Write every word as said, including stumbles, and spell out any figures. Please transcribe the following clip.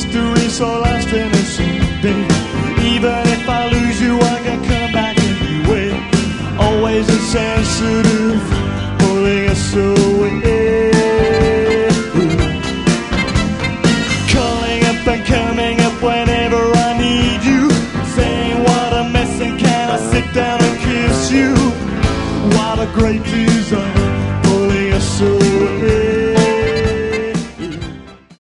history so lost innocent day. Even if I lose you, I can come back anyway. Always insensitive, pulling us away. Calling up and coming up whenever I need you. Saying what a mess and can I sit down and kiss you. What a great desire.